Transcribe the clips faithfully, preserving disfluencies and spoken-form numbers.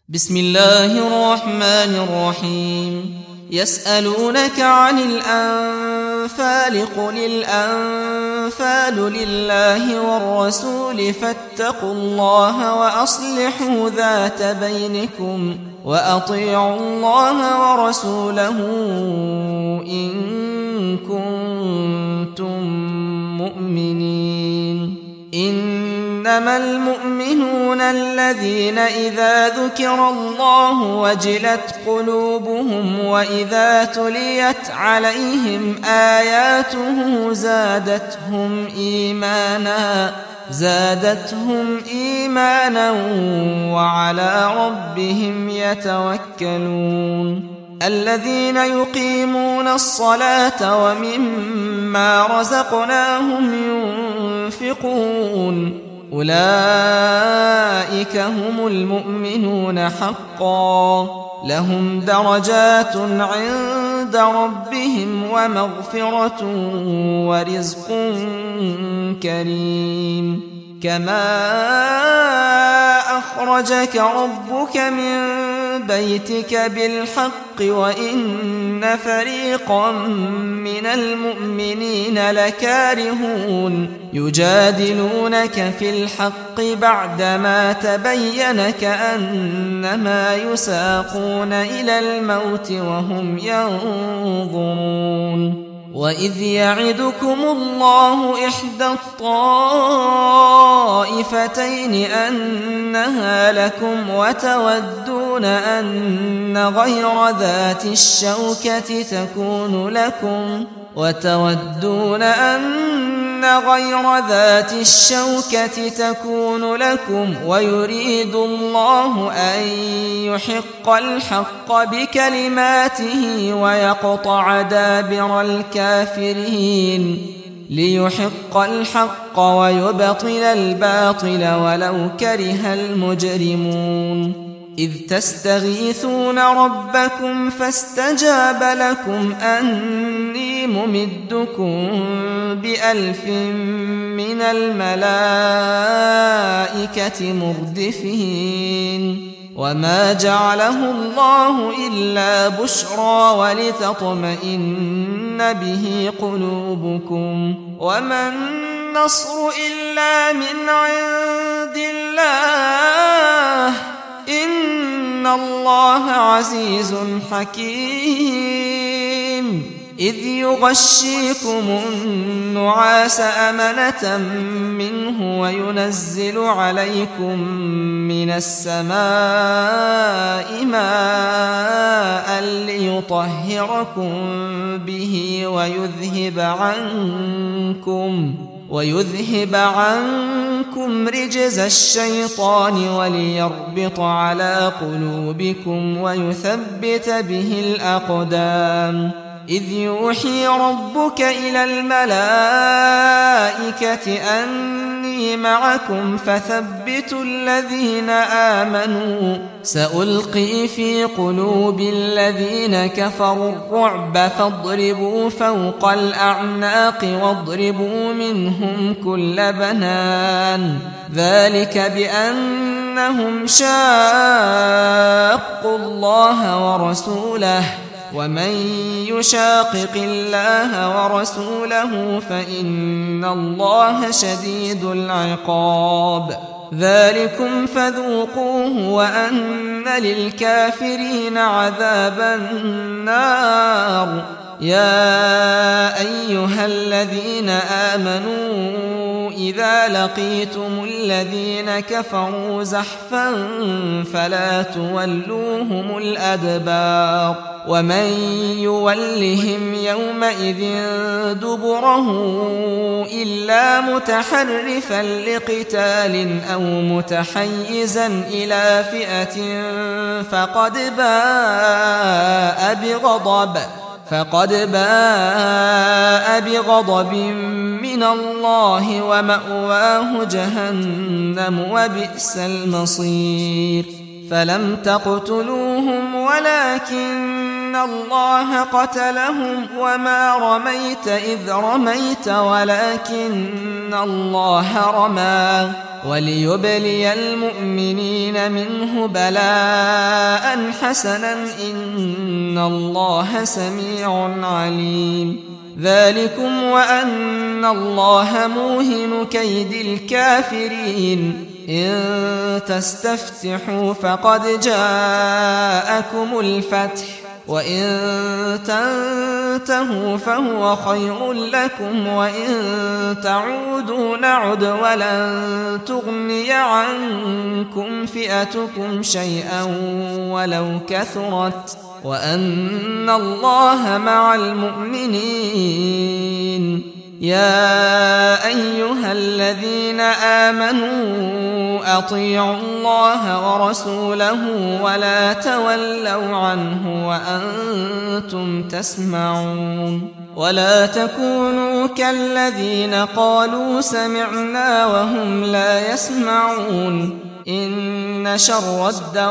بسم الله الرحمن الرحيم. يسألونك عن الأنفال قل الأنفال لله والرسول فاتقوا الله وأصلحوا ذات بينكم وأطيعوا الله ورسوله إن كنتم مؤمنين. إنما المؤمنون الذين إذا ذكر الله وجلت قلوبهم وإذا تليت عليهم آياته زادتهم إيمانا زادتهم إيمانا وعلى ربهم يتوكلون. الذين يقيمون الصلاة ومما رزقناهم ينفقون أولئك هم المؤمنون حقا لهم درجات عند ربهم ومغفرة ورزق كريم. كما أخرجك ربك من بيتك بالحق وإن فريقا من المؤمنين لكارهون يجادلونك في الحق بعدما تبين كأنما يساقون إلى الموت وهم ينظرون. وإذ يعدكم الله إحدى الطائفتين أنها لكم وتودون أن غير ذات الشوكة تكون لكم وتودون أن غير ذات الشوكة تكون لكم ويريد الله أن يحق الحق بكلماته ويقطع دابر الكافرين ليحق الحق ويبطل الباطل ولو كره المجرمون. إذ تستغيثون ربكم فاستجاب لكم أني ممدكم بألف من الملائكة مردفين. وما جعله الله إلا بشرى ولتطمئن به قلوبكم وما النصر إلا من عند الله إن الله عزيز حكيم. إذ يغشيكم النعاس أمنة منه وينزل عليكم من السماء ماء ليطهركم به ويذهب عنكم ويذهب عنكم رجز الشيطان وليربط على قلوبكم ويثبت به الأقدام. إذ يوحي ربك إلى الملائكة أني معكم فثبتوا الذين آمنوا سألقي في قلوب الذين كفروا الرعب فاضربوا فوق الأعناق واضربوا منهم كل بنان ذلك بأنهم شاقوا الله ورسوله ومن يشاقق الله ورسوله فإن الله شديد العقاب. ذلكم فذوقوه وأن للكافرين عذاب النار. يا أيها الذين آمنوا إذا لقيتم الذين كفروا زحفا فلا تولوهم الأدبار ومن يولهم يومئذ دبره إلا متحرفا لقتال أو متحيزا إلى فئة فقد باء بغضب فقد باء بغضب من الله ومأواه جهنم وبئس المصير. فلم تقتلوهم ولكن أن الله قتلهم وما رميت إذ رميت ولكن الله رمى وليبلي المؤمنين منه بلاء حسنا إن الله سميع عليم ذلكم وأن الله موهن كيد الكافرين إن تستفتحوا فقد جاءكم الفتح وإن تنتهوا فهو خير لكم وإن تعودوا نعد ولن تغني عنكم فئتكم شيئا ولو كثرت وأن الله مع المؤمنين يا أيها الذين آمنوا أطيعوا الله ورسوله ولا تولوا عنه وأنتم تسمعون ولا تكونوا كالذين قالوا سمعنا وهم لا يسمعون إن شر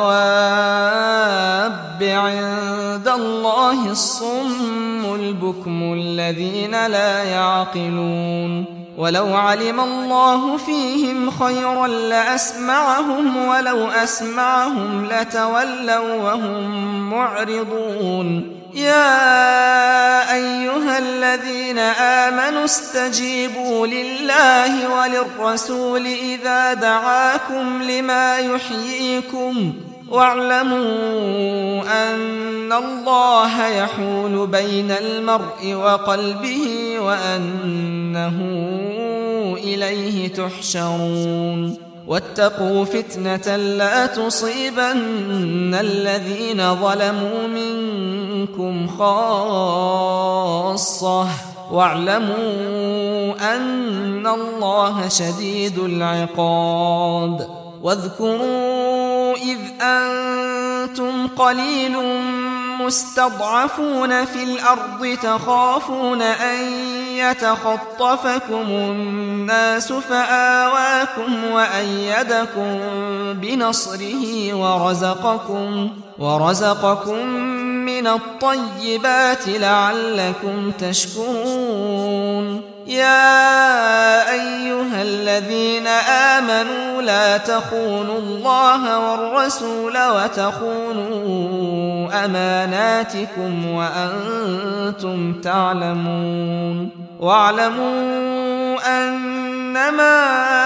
الدواب عند الله الصم البكم الذين لا يعقلون ولو علم الله فيهم خيرا لأسمعهم ولو أسمعهم لتولوا وهم معرضون يا أيها الذين آمنوا استجيبوا لله وللرسول إذا دعاكم لما يحييكم واعلموا أن الله يحول بين المرء وقلبه وأنه إليه تحشرون واتقوا فتنة لا تصيبن الذين ظلموا منكم خاصة واعلموا أن الله شديد العقاب واذكروا إذ أنتم قليل مستضعفون في الأرض تخافون أن يتخطفكم الناس فآواكم وأيدكم بنصره ورزقكم ورزقكم من الطيبات لعلكم تشكرون يا أيها الذين آمنوا لا تخونوا الله والرسول وتخونوا أماناتكم وأنتم تعلمون واعلموا أنما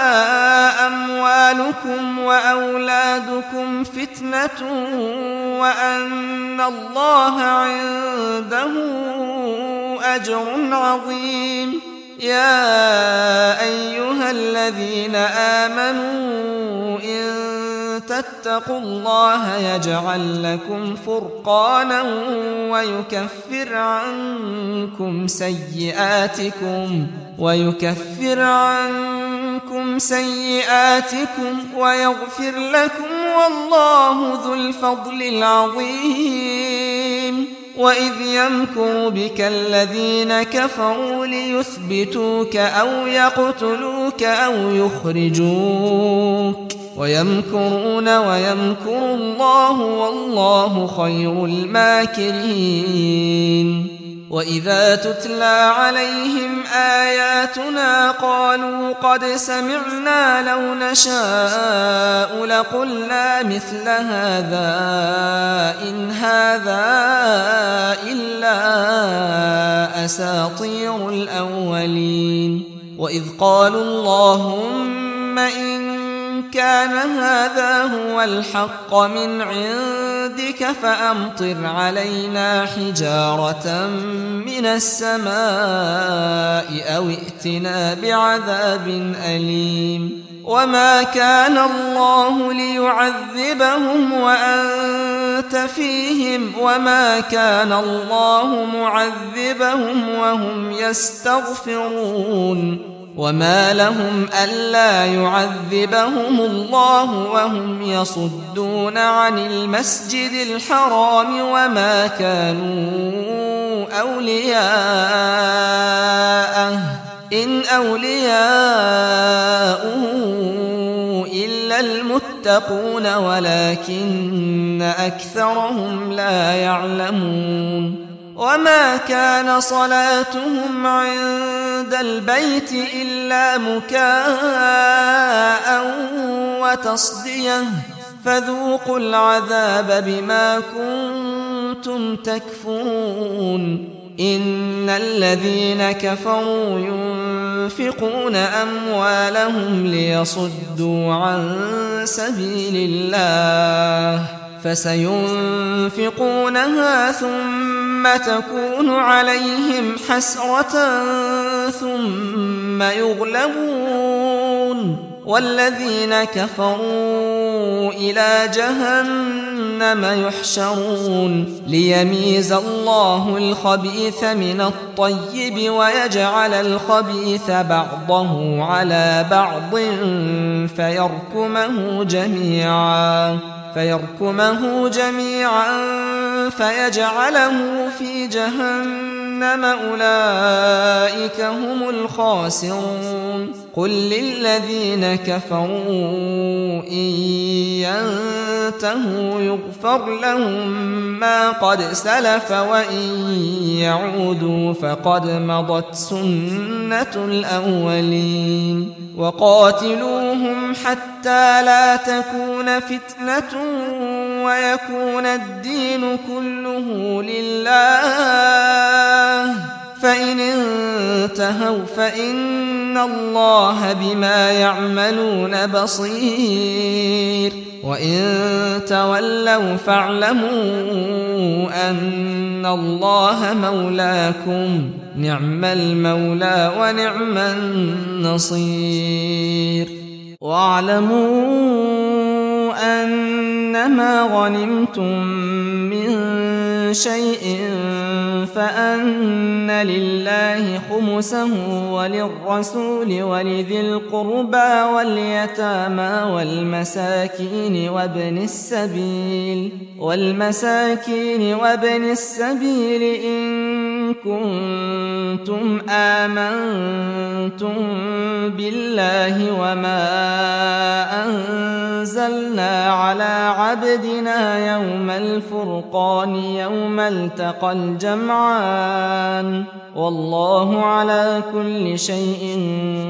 أموالكم وأولادكم فتنة وأن الله عنده أجر عظيم يا أيها الذين آمنوا إن تتقوا الله يجعل لكم فرقانا ويكفر عنكم سيئاتكم ويكفر عنكم سيئاتكم ويغفر لكم والله ذو الفضل العظيم وإذ يمكر بك الذين كفروا ليثبتوك أو يقتلوك أو يخرجوك ويمكرون ويمكر الله والله خير الماكرين وإذا تتلى عليهم آياتنا قالوا قد سمعنا لو نشاء لقلنا مثل هذا إن هذا إلا أساطير الأولين وإذ قالوا اللهم إن كان هذا هو الحق من عندك فأمطر علينا حجارة من السماء أو ائتنا بعذاب أليم وما كان الله ليعذبهم وأنت فيهم وما كان الله معذبهم وهم يستغفرون وما لهم ألا يعذبهم الله وهم يصدون عن المسجد الحرام وما كانوا أولياءه إن أولياؤه إلا المتقون يتقون ولكن أكثرهم لا يعلمون وما كان صلاتهم عند البيت إلا مكاء وتصدية فذوقوا العذاب بما كنتم تكفرون إن الذين كفروا ينفقون أموالهم ليصدوا عن سبيل الله فسينفقونها ثم تكون عليهم حسرة ثم يغلبون والذين كفروا إلى جهنم يحشرون ليميز الله الخبيث من الطيب ويجعل الخبيث بعضه على بعض فيركمه جميعا فيركمه جميعا فيجعله في جهنم أولئك هم الخاسرون قل للذين كفروا إن ينتهوا يغفر لهم ما قد سلف وإن يعودوا فقد مضت سنة الأولين وقاتلوهم حتى لا تكون فتنة ويكون الدين كله لله فإن انتهوا فإن الله بما يعملون بصير وإن تولوا فاعلموا أن الله مولاكم نعم المولى ونعم النصير واعلموا أنما غنمتم من شيء فأن لله خمسه وللرسول ولذي القربى واليتامى والمساكين وابن السبيل والمساكين وابن السبيل إن كنتم آمنتم بالله وما أنزلنا على عبدنا يوم الفرقان يوم التقى الجمعان والله على كل شيء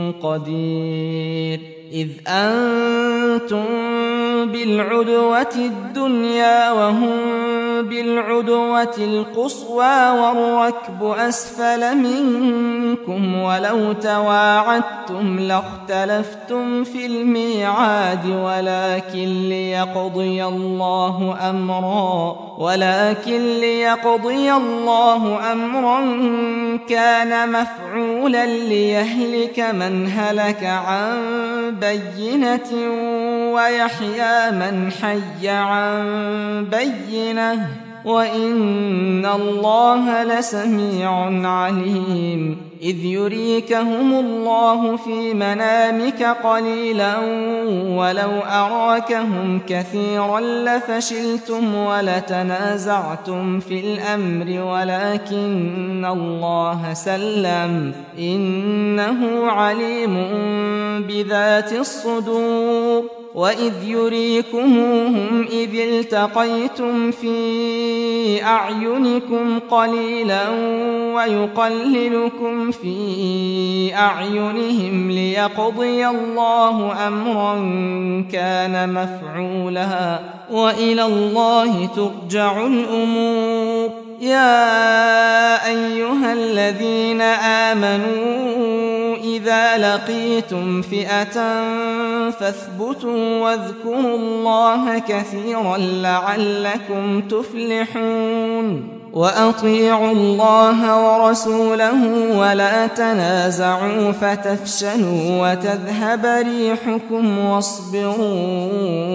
قدير إذ أنتم بالعدوة الدنيا وهم بالعدوة القصوى والركب أسفل منكم ولو تواعدتم لاختلفتم في الميعاد ولكن ليقضي الله أمرا ولكن ليقضي الله أمرا كان مفعولا ليهلك من هلك عن بينة ويحيى من حي عن بينة وإن الله لسميع عليم إذ يريكهم الله في منامك قليلا ولو أراكهم كثيرا لفشلتم ولتنازعتم في الأمر ولكن الله سلم إنه عليم بذات الصدور وإذ يريكموهم إذ التقيتم في أعينكم قليلا ويقللكم في أعينهم ليقضي الله أمرا كان مفعولا وإلى الله ترجع الأمور يا أيها الذين آمنوا إذا لقيتم فئة فاثبتوا واذكروا الله كثيرا لعلكم تفلحون وأطيعوا الله ورسوله ولا تنازعوا فتفشلوا وتذهب ريحكم واصبروا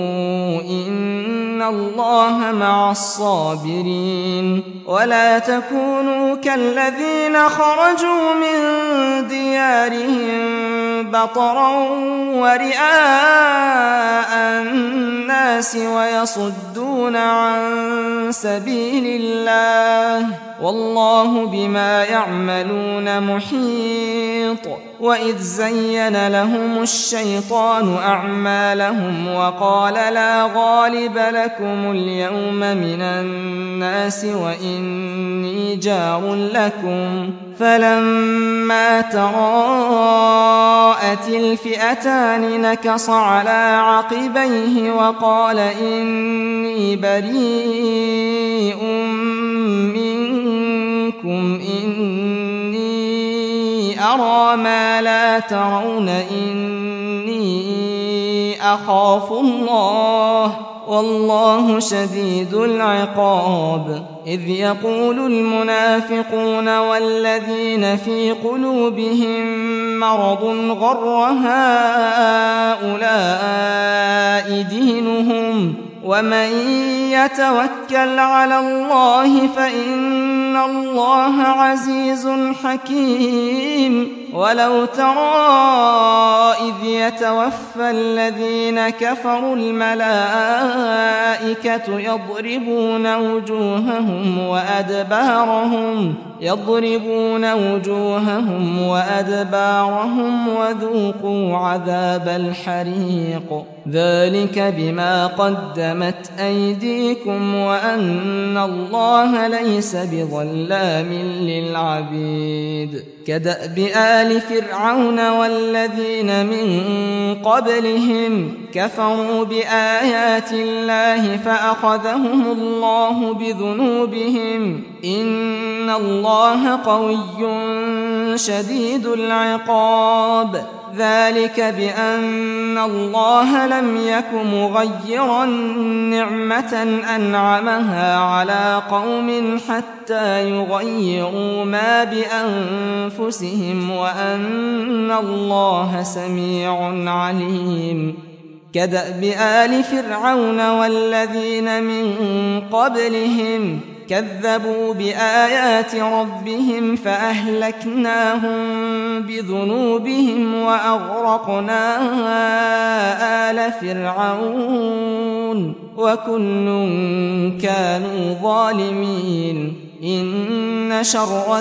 إن الله مع الصابرين ولا تكونوا كالذين خرجوا من ديارهم بطرا ورئاء الناس ويصدون عن سبيل الله والله بما يعملون محيط. وإذ زين لهم الشيطان أعمالهم وقال لا غالب لكم اليوم من الناس وإني جار لكم، فلما تراءت الفئتان نكص على عقبيه وقال إني بريء منكم إني أرى ما لا ترون إني أخاف الله والله شديد العقاب. إذ يقول المنافقون والذين في قلوبهم مرض غر هؤلاء دينهم ومن يتوكل على الله فإن الله عزيز حكيم. ولو ترى إذ يتوفى الذين كفروا الملائكة يضربون وجوههم وأدبارهم يضربون وجوههم وأدبارهم وذوقوا عذاب الحريق ذلك بما قدمت أيديكم وأن الله ليس بظلام للعبيد. كدأب آل فرعون والذين من قبلهم كفروا بآيات الله فأخذهم الله بذنوبهم إن الله قوي شديد العقاب. ذلك بأن الله لم يك مغيرا نعمة أنعمها على قوم حتى يغيروا ما بأنفسهم وأن الله سميع عليم. كدأب آل فرعون والذين من قبلهم كذبوا بآيات ربهم فأهلكناهم بذنوبهم وأغرقنا آل فرعون وكل كانوا ظالمين. إن شر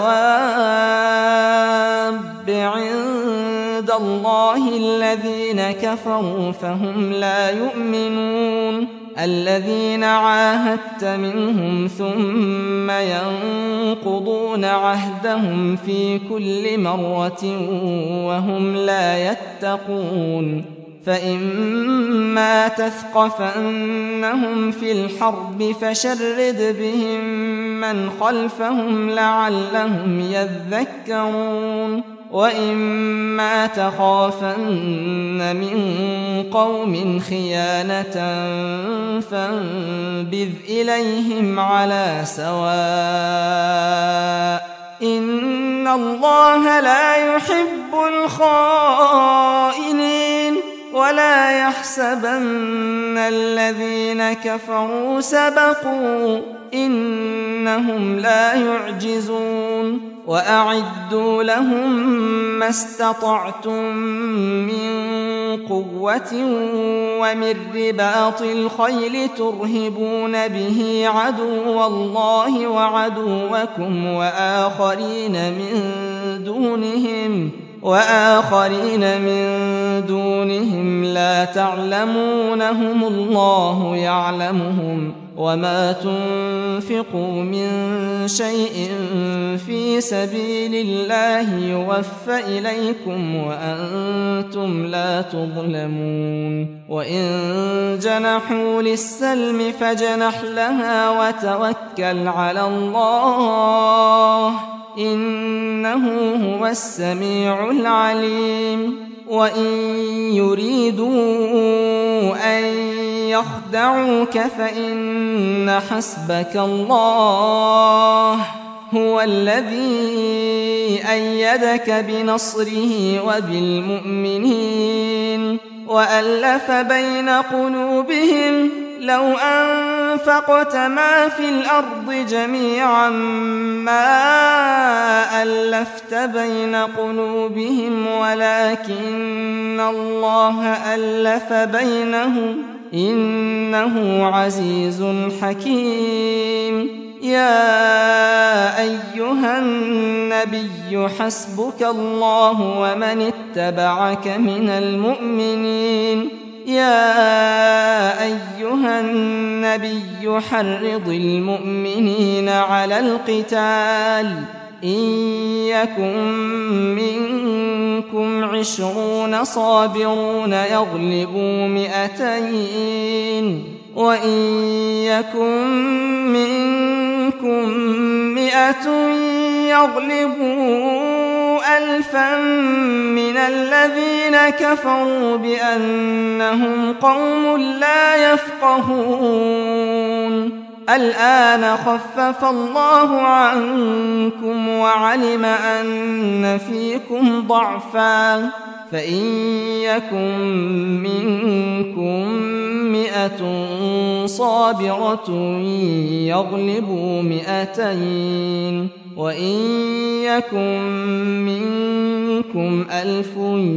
الدواب عند الله الذين كفروا فهم لا يؤمنون الذين عاهدت منهم ثم ينقضون عهدهم في كل مرة وهم لا يتقون. فإما تثقفنهم في الحرب فشرد بهم من خلفهم لعلهم يذكرون. وإما تخافن من قوم خيانة فانبذ إليهم على سواء إن الله لا يحب الخائنين. ولا يحسبن الذين كفروا سبقوا إنهم لا يعجزون. وأعدوا لهم ما استطعتم من قوة ومن رباط الخيل ترهبون به عدو الله وعدوكم وآخرين من دونهم وآخرين من دونهم لا تعلمونهم الله يعلمهم. وما تنفقوا من شيء في سبيل الله يوفى إليكم وأنتم لا تظلمون. وإن جنحوا للسلم فاجنح لها وتوكل على الله إنه هو السميع العليم. وإن يريدوا أن يخدعوك فإن حسبك الله هو الذي أيدك بنصره وبالمؤمنين وألف بين قلوبهم لو أنفقت ما في الأرض جميعا ما ألفت بين قلوبهم ولكن الله ألف بينهم إنه عزيز حكيم. يا أيها النبي حسبك الله ومن اتبعك من المؤمنين. يا أيها النبي حرض المؤمنين على القتال إن يكن منكم عشرون صابرون يغلبوا مئتين وإن يكن منكم مئة يغلبوا ألفا من الذين كفروا بأنهم قوم لا يفقهون. الآن خفف الله عنكم وعلم أن فيكم ضعفا فإن يكن منكم مئة صابرة يغلبوا مئتين وإن يكن منكم ألف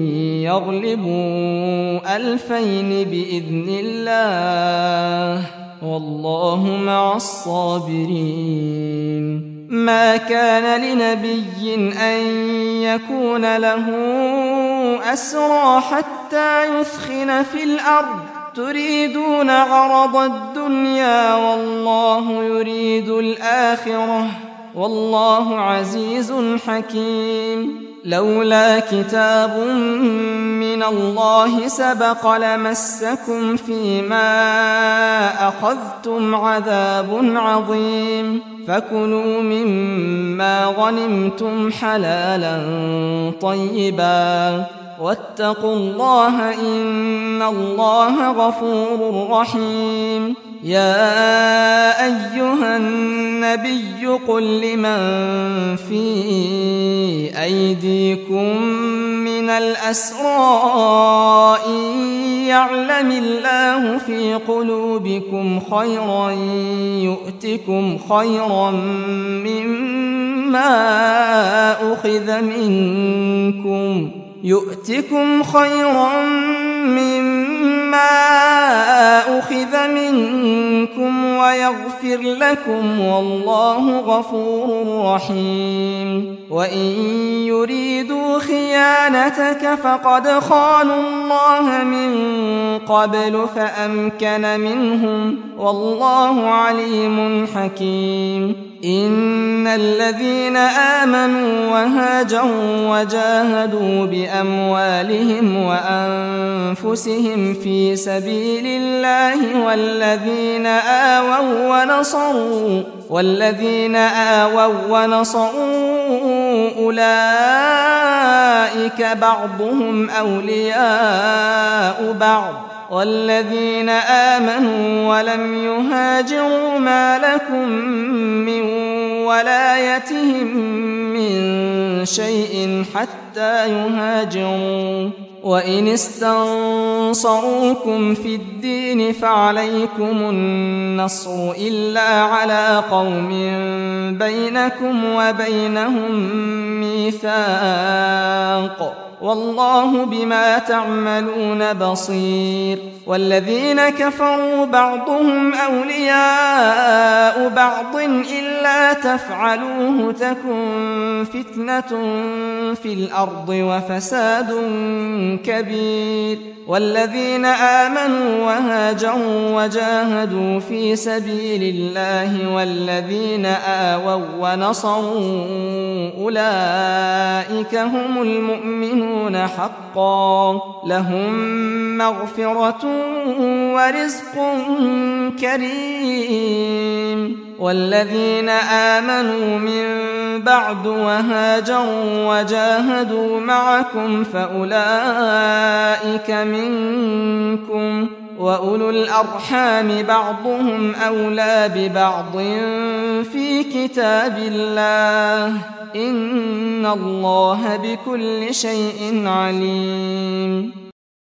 يغلبوا ألفين بإذن الله والله مع الصابرين. ما كان لنبي أن يكون له أسرى حتى يثخن في الأرض تريدون عرض الدنيا والله يريد الآخرة والله عزيز حكيم. لولا كتاب من الله سبق لمسكم فيما أخذتم عذاب عظيم فكلوا مما غنمتم حلالا طيبا واتقوا الله إن الله غفور رحيم. يا أيها النبي قل لمن في أيديكم من الأسرى إن يعلم الله في قلوبكم خيرا يؤتكم خيرا مما أخذ منكم يؤتكم خيرا مما أخذ منكم ويغفر لكم والله غفور رحيم. وإن يريدوا خيانتك فقد خانوا الله من قبل فأمكن منهم والله عليم حكيم. إن الذين آمنوا وهاجروا وجاهدوا بأموالهم وأنفسهم في سبيل الله والذين آووا ونصروا والذين آووا ونصروا أولئك بعضهم أولياء بعض والذين آمنوا ولم يهاجروا ما لكم من ولايتهم من شيء حتى يهاجروا. وإن استنصروكم في الدين فعليكم النصر إلا على قوم بينكم وبينهم ميثاق والله بما تعملون بصير. والذين كفروا بعضهم أولياء بعض إلا تفعلوه تكن فتنة في الأرض وفساد كبير. والذين آمنوا وهاجروا وجاهدوا في سبيل الله والذين آووا ونصروا أولئك هم المؤمنون حقا لهم مغفرة ورزق كريم. والذين آمنوا من بعد وهاجروا وجاهدوا معكم فأولئك منكم وأولو الأرحام بعضهم أولى ببعض في كتاب الله إن الله بكل شيء عليم.